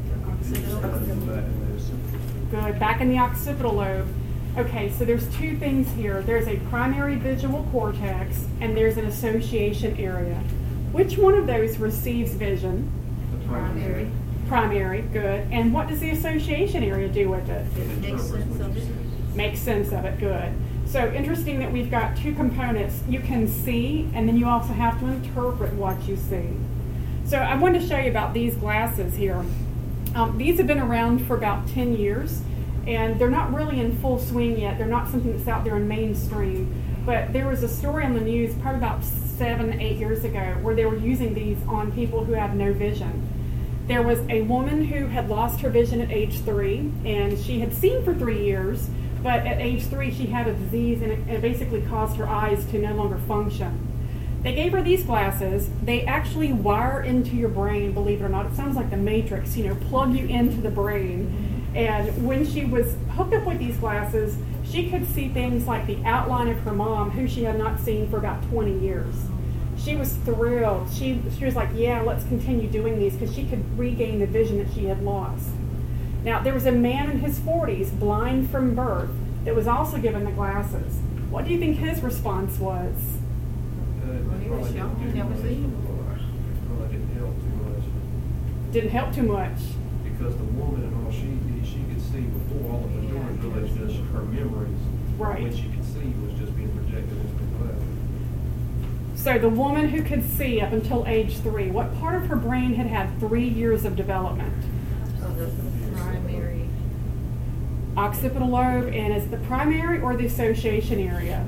Good, back in the occipital lobe. Okay, so there's two things here. There's a primary visual cortex and there's an association area. Which one of those receives vision? The primary. Primary, good. And what does the association area do with it? Makes sense of it. Makes sense of it, good. So interesting that we've got two components. You can see, and then you also have to interpret what you see. So I wanted to show you about these glasses here. These have been around for about 10 years, and they're not really in full swing yet. They're not something that's out there in mainstream. But there was a story on the news probably about 7-8 years ago where they were using these on people who have no vision. There was a woman who had lost her vision at age 3, and she had seen for 3 years, but at age 3 she had a disease, and it basically caused her eyes to no longer function. They gave her these glasses. They actually wire into your brain, believe it or not. It sounds like the Matrix, plug you into the brain. And when she was hooked up with these glasses, she could see things like the outline of her mom, who she had not seen for about 20 years. She was thrilled. She was like, yeah, let's continue doing these, because she could regain the vision that she had lost. Now, there was a man in his 40s, blind from birth, that was also given the glasses. What do you think his response was? He was young, he never seen Well, it didn't help too much. Didn't help too much. Because the woman and all she did, she could see before all of the doors, really just her memories. Right. When she could see was just being projected into the glass. So the woman who could see up until age 3, what part of her brain had had 3 years of development? the primary. Occipital lobe, and is it the primary or the association area?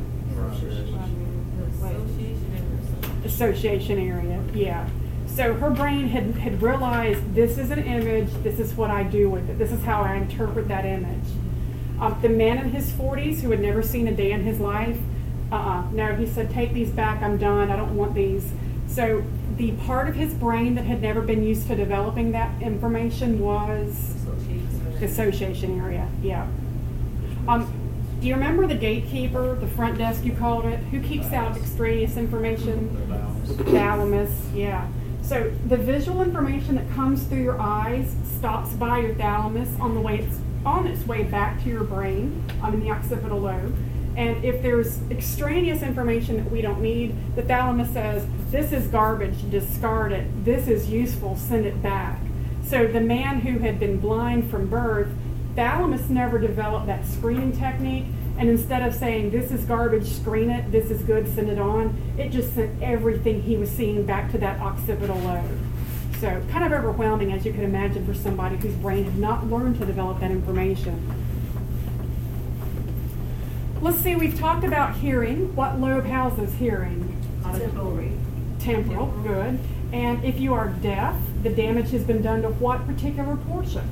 Association area, yeah. So her brain had realized this is an image, this is what I do with it, this is how I interpret that image. The man in his 40s who had never seen a day in his life, no, he said, take these back, I'm done, I don't want these. So the part of his brain that had never been used to developing that information was the association area, yeah. Do you remember the gatekeeper, the front desk you called it? Who keeps out extraneous information? The thalamus, yeah. So the visual information that comes through your eyes stops by your thalamus on its way back to your brain, in the occipital lobe. And if there's extraneous information that we don't need, the thalamus says, this is garbage, discard it. This is useful, send it back. So the man who had been blind from birth, thalamus never developed that screening technique. And instead of saying, this is garbage, screen it, this is good, send it on, it just sent everything he was seeing back to that occipital lobe. So kind of overwhelming, as you can imagine, for somebody whose brain had not learned to develop that information. Let's see, we've talked about hearing. What lobe houses hearing? Auditory. Temporal, good. And if you are deaf, the damage has been done to what particular portion?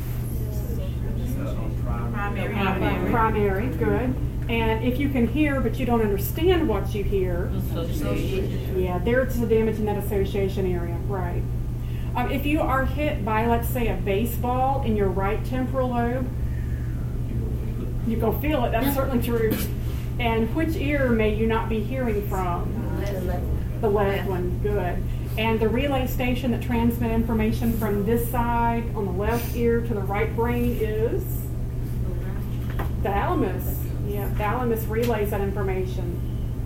Primary, good. And if you can hear but you don't understand what you hear, yeah, there's the damage in that association area, right. If you are hit by, let's say, a baseball in your right temporal lobe, you go feel it, that's certainly true. And which ear may you not be hearing from? The left one, good. And the relay station that transmits information from this side on the left ear to the right brain is? Thalamus. Yeah, thalamus relays that information.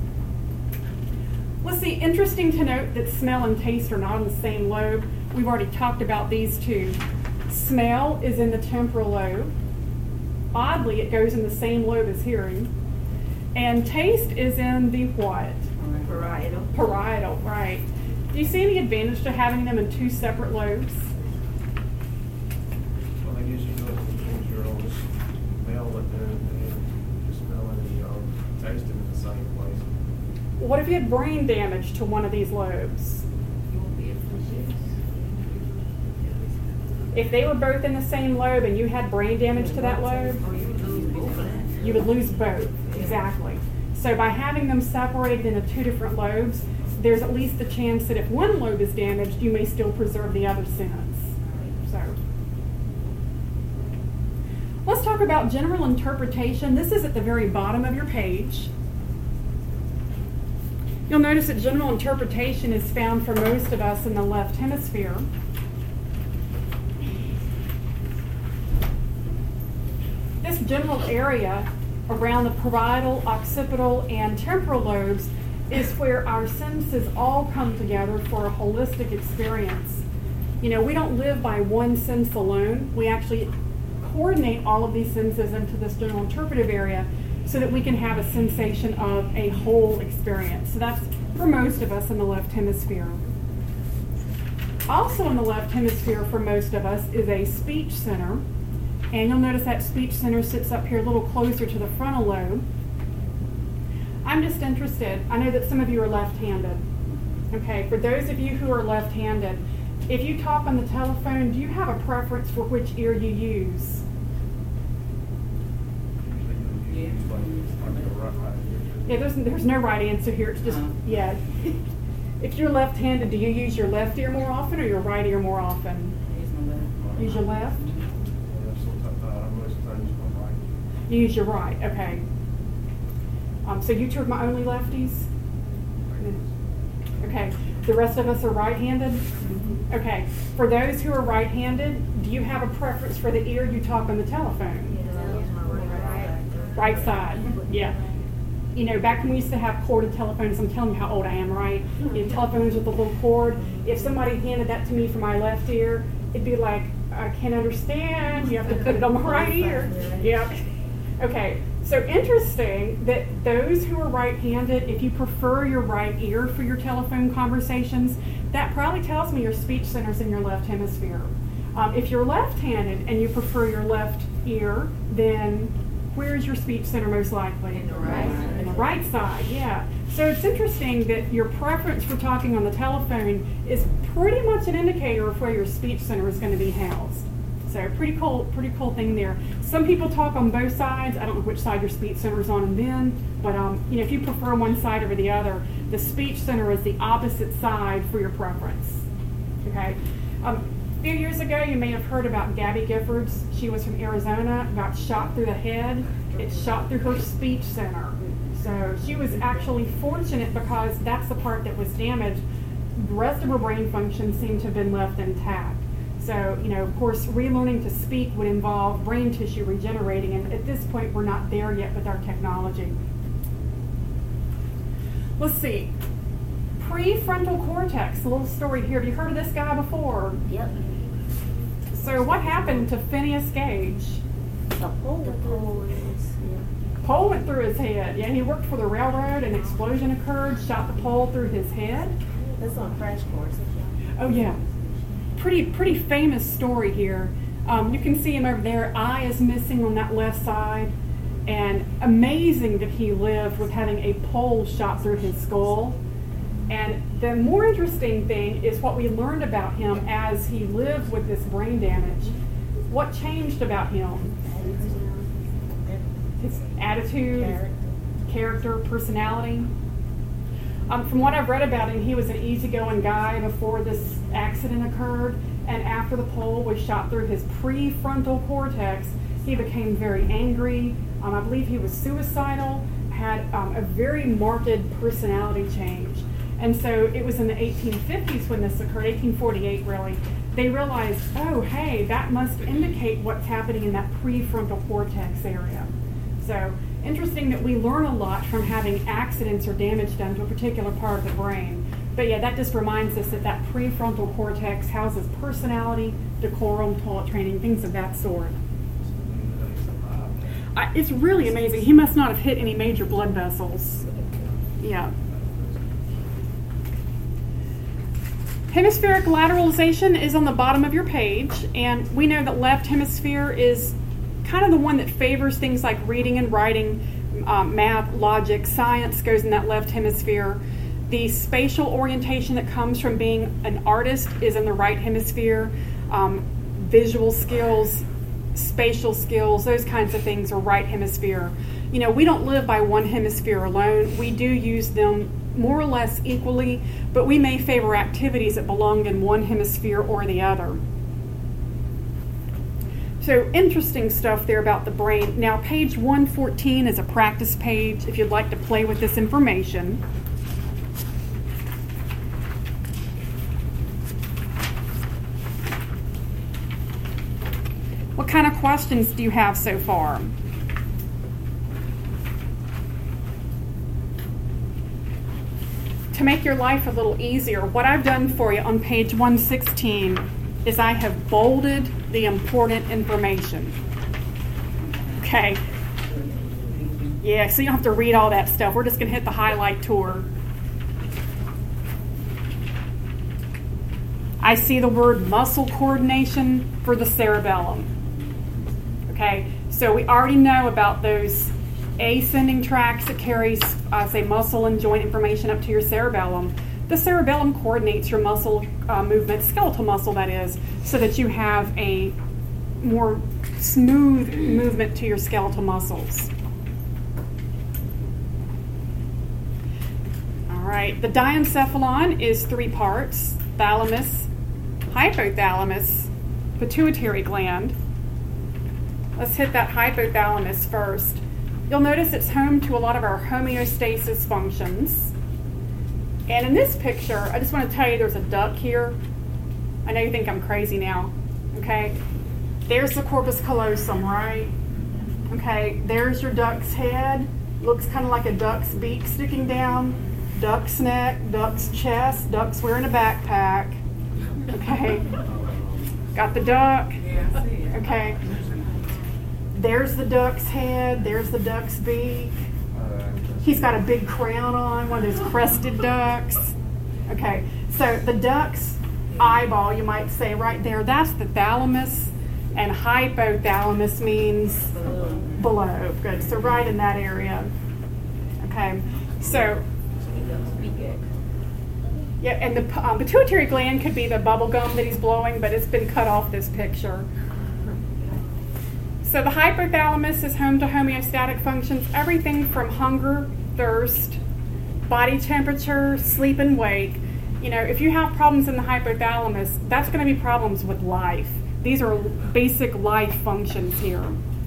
Let's see, interesting to note that smell and taste are not in the same lobe. We've already talked about these two. Smell is in the temporal lobe. Oddly, it goes in the same lobe as hearing. And taste is in the what? Parietal. Parietal, right. Do you see any advantage to having them in two separate lobes? Well, I guess you know things you're on smell it and just smell and taste it in the same place. What if you had brain damage to one of these lobes? If they were both in the same lobe and you had brain damage to that lobe, you would lose both, exactly. So by having them separated into two different lobes, there's at least the chance that if one lobe is damaged, you may still preserve the other sense. So let's talk about general interpretation. This is at the very bottom of your page. You'll notice that general interpretation is found for most of us in the left hemisphere. This general area around the parietal, occipital, and temporal lobes is where our senses all come together for a holistic experience. You know, we don't live by one sense alone. We actually coordinate all of these senses into this general interpretive area so that we can have a sensation of a whole experience. So that's for most of us in the left hemisphere. Also in the left hemisphere for most of us is a speech center. And you'll notice that speech center sits up here a little closer to the frontal lobe. I'm just interested, I know that some of you are left-handed. Okay, for those of you who are left-handed, if you talk on the telephone, do you have a preference for which ear you use? Yeah, there's no right answer here. It's just, yeah. If you're left-handed, do you use your left ear more often or your right ear more often? Use your left? You use your right, okay. So you two are my only lefties? Okay. The rest of us are right-handed? Okay. For those who are right-handed, do you have a preference for the ear you talk on the telephone? Right side. Yeah. You know, back when we used to have corded telephones, I'm telling you how old I am, right? You know, telephones with a little cord. If somebody handed that to me for my left ear, it'd be like, I can't understand. You have to put it on my right ear. Yep. Okay, so interesting that those who are right-handed, if you prefer your right ear for your telephone conversations, that probably tells me your speech center's in your left hemisphere. If you're left-handed and you prefer your left ear, then where's your speech center most likely? In the right. In the right side, yeah. So it's interesting that your preference for talking on the telephone is pretty much an indicator of where your speech center is going to be housed. So pretty cool thing there. Some people talk on both sides. I don't know which side your speech center is on and then, but if you prefer one side over the other, the speech center is the opposite side for your preference. Okay. A few years ago, you may have heard about Gabby Giffords. She was from Arizona, got shot through the head. It shot through her speech center. So she was actually fortunate because that's the part that was damaged. The rest of her brain function seemed to have been left intact. So, of course, relearning to speak would involve brain tissue regenerating, and at this point, we're not there yet with our technology. Let's see. Prefrontal cortex, a little story here. Have you heard of this guy before? Yep. So what happened to Phineas Gage? The pole Pole went through his head. Yeah, he worked for the railroad. An explosion occurred, shot the pole through his head. That's on Crash Course. Oh yeah, pretty famous story here. You can see him over there. Eye is missing on that left side, and amazing that he lived with having a pole shot through his skull. And the more interesting thing is what we learned about him as he lived with this brain damage. What changed about him? His attitude, character, personality. From what I've read about him, he was an easygoing guy before this accident occurred, and after the pole was shot through his prefrontal cortex, he became very angry. I believe he was suicidal, had a very marked personality change. And so it was in the 1850s when this occurred, 1848 really. They realized, oh, hey, that must indicate what's happening in that prefrontal cortex area. So interesting that we learn a lot from having accidents or damage done to a particular part of the brain. But yeah, that just reminds us that that prefrontal cortex houses personality, decorum, toilet training, things of that sort. It's really amazing. He must not have hit any major blood vessels. Yeah. Hemispheric lateralization is on the bottom of your page, and we know that left hemisphere is kind of the one that favors things like reading and writing, math, logic, science goes in that left hemisphere. The spatial orientation that comes from being an artist is in the right hemisphere. Visual skills, spatial skills, those kinds of things are right hemisphere. We don't live by one hemisphere alone. We do use them more or less equally, but we may favor activities that belong in one hemisphere or the other. So interesting stuff there about the brain. Now page 114 is a practice page if you'd like to play with this information. What kind of questions do you have so far? To make your life a little easier, what I've done for you on page 116 is I have bolded the important information. Okay. Yeah, so you don't have to read all that stuff. We're just going to hit the highlight tour. I see the word muscle coordination for the cerebellum. Okay, so we already know about those ascending tracts that carries, say, muscle and joint information up to your cerebellum. The cerebellum coordinates your muscle movement, skeletal muscle that is, so that you have a more smooth movement to your skeletal muscles. All right, the diencephalon is 3 parts: thalamus, hypothalamus, pituitary gland. Let's hit that hypothalamus first. You'll notice it's home to a lot of our homeostasis functions. And in this picture, I just want to tell you there's a duck here. I know you think I'm crazy now, okay? There's the corpus callosum, right? Okay, there's your duck's head. Looks kind of like a duck's beak sticking down. Duck's neck, duck's chest, duck's wearing a backpack. Okay, got the duck. Okay, there's the duck's head, there's the duck's beak. He's got a big crown on, one of those crested ducks. Okay, so the duck's eyeball, you might say right there, that's the thalamus, and hypothalamus means below. Good, so right in that area. Okay, so yeah, and the pituitary gland could be the bubble gum that he's blowing, but it's been cut off this picture. So the hypothalamus is home to homeostatic functions, everything from hunger, thirst, body temperature, sleep and wake. You know, if you have problems in the hypothalamus, that's going to be problems with life. These are basic life functions here.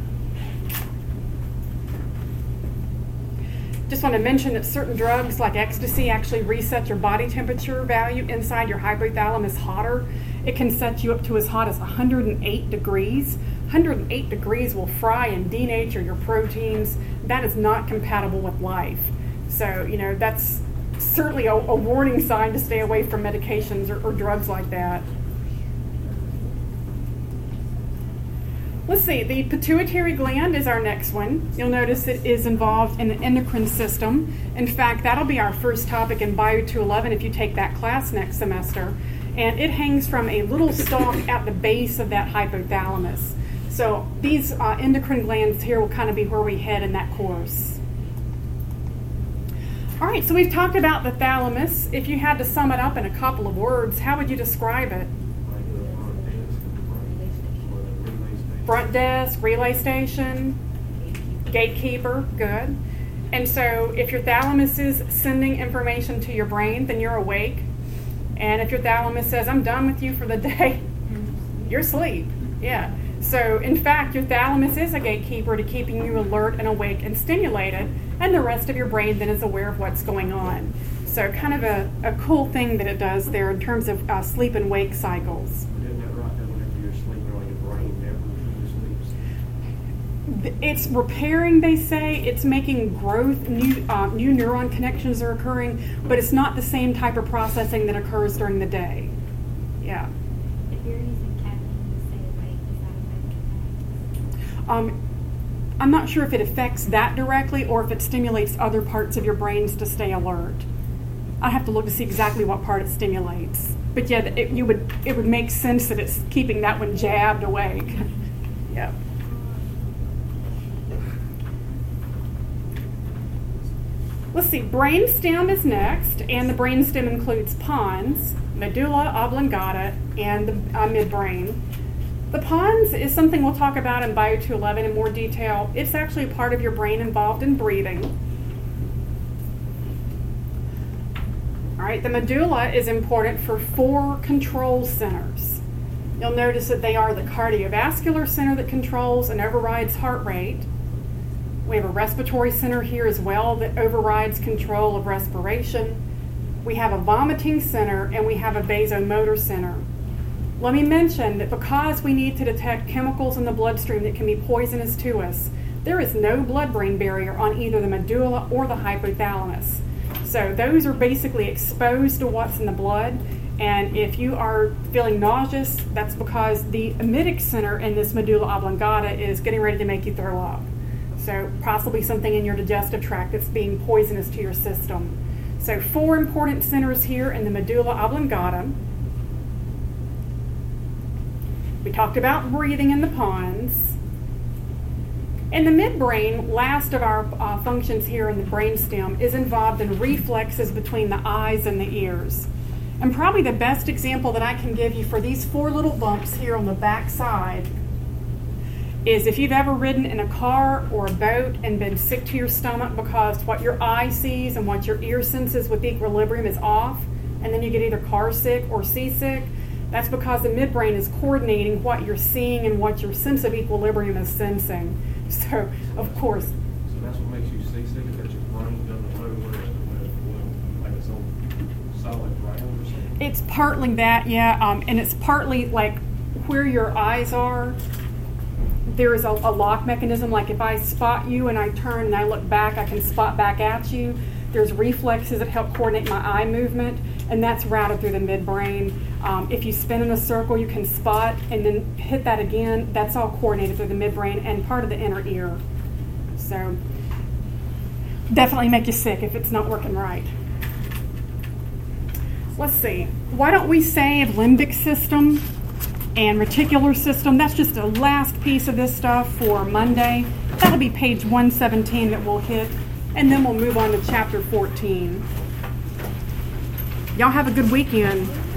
Just want to mention that certain drugs like ecstasy actually reset your body temperature value inside your hypothalamus hotter. It can set you up to as hot as 108 degrees. 108 degrees will fry and denature your proteins. That is not compatible with life. So, you know, that's certainly a warning sign to stay away from medications or drugs like that. Let's see, the pituitary gland is our next one. You'll notice it is involved in the endocrine system. In fact, that'll be our first topic in Bio 211 if you take that class next semester. And it hangs from a little stalk at the base of that hypothalamus. So these endocrine glands here will kind of be where we head in that course. All right, so we've talked about the thalamus. If you had to sum it up in a couple of words, how would you describe it? Front desk, relay station, gatekeeper, good. And so if your thalamus is sending information to your brain, then you're awake. And if your thalamus says, I'm done with you for the day, you're asleep. Yeah. So in fact, your thalamus is a gatekeeper to keeping you alert and awake and stimulated, and the rest of your brain then is aware of what's going on. So kind of a cool thing that it does there in terms of sleep and wake cycles. It's repairing, they say. It's making growth. New neuron connections are occurring, but it's not the same type of processing that occurs during the day. Yeah. If you're using caffeine to stay awake, does that affect? I'm not sure if it affects that directly or if it stimulates other parts of your brains to stay alert. I have to look to see exactly what part it stimulates. But yeah, it would make sense that it's keeping that one jabbed awake. Yeah. Let's see, brainstem is next, and the brainstem includes pons, medulla oblongata, and the midbrain. The pons is something we'll talk about in Bio 211 in more detail. It's actually a part of your brain involved in breathing. All right, the medulla is important for 4 control centers. You'll notice that they are the cardiovascular center that controls and overrides heart rate. We have a respiratory center here as well that overrides control of respiration. We have a vomiting center, and we have a vasomotor center. Let me mention that because we need to detect chemicals in the bloodstream that can be poisonous to us, there is no blood-brain barrier on either the medulla or the hypothalamus. So those are basically exposed to what's in the blood, and if you are feeling nauseous, that's because the emetic center in this medulla oblongata is getting ready to make you throw up. So possibly something in your digestive tract that's being poisonous to your system. So 4 important centers here in the medulla oblongata. We talked about breathing in the pons. And the midbrain, last of our functions here in the brainstem, is involved in reflexes between the eyes and the ears. And probably the best example that I can give you for these 4 little bumps here on the back side is if you've ever ridden in a car or a boat and been sick to your stomach because what your eye sees and what your ear senses with equilibrium is off, and then you get either car sick or seasick, that's because the midbrain is coordinating what you're seeing and what your sense of equilibrium is sensing. So, of course. So that's what makes you seasick, is that your brain doesn't know where it's like it's on solid ground or something? It's partly that, yeah, and it's partly like where your eyes are. There is a lock mechanism, like if I spot you and I turn and I look back, I can spot back at you. There's reflexes that help coordinate my eye movement, and that's routed through the midbrain. If you spin in a circle, you can spot and then hit that again. That's all coordinated through the midbrain and part of the inner ear. So definitely make you sick if it's not working right. Let's see. Why don't we save limbic system and reticular system? That's just the last piece of this stuff for Monday. That'll be page 117 that we'll hit, and then we'll move on to chapter 14. Y'all have a good weekend.